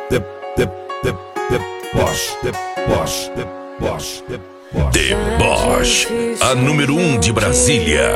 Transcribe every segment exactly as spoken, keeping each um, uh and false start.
de, de, de, deboche, deboche, deboche, deboche. Deboche, a número um de Brasília.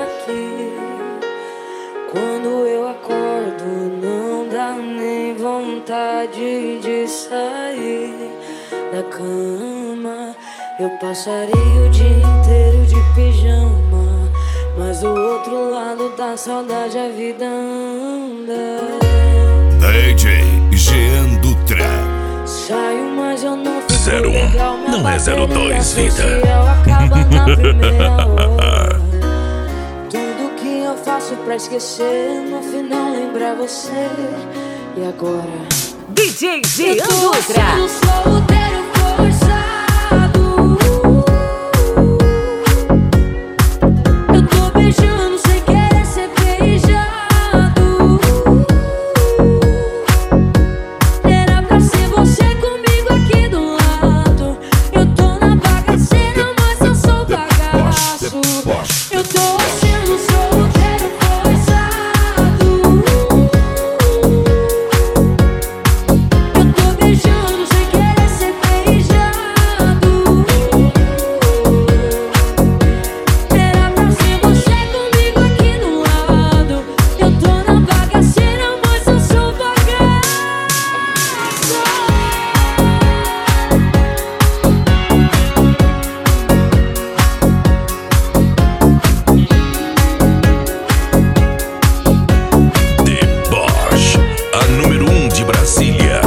Quando eu acordo, não dá nem vontade de sair da cama. Eu passaria o dia inteiro de pijama, mas do outro lado da saudade a vida anda. D J Jean Dutra. Saio, mas eu não fico zero um, legal, não é zero dois, vida. Acaba na primeira hora. Tudo que eu faço pra esquecer, no final lembrar você. E agora? D J Jean Dutra. Eu tô solteiro forçado. Eu tô beijando sem querer ser beijado. Era pra ser você comigo aqui do lado. Eu tô na bagaceira, mas eu sou bagaço. Eu tô sendo solteiro forçado. Eu tô beijando sem querer ser beijado. Era pra ser você comigo aqui do lado. Eu tô na bagaceira, mas eu sou bagaço. Deboche, a número um de Brasília.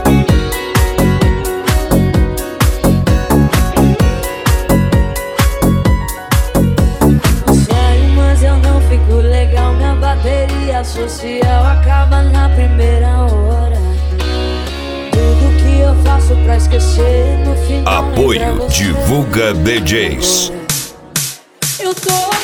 Saio, mas eu não fico legal. Minha bateria social acaba na primeira hora. Tudo que eu faço pra esquecer, no final lembrar Apoio você. Divulga D Js. Eu tô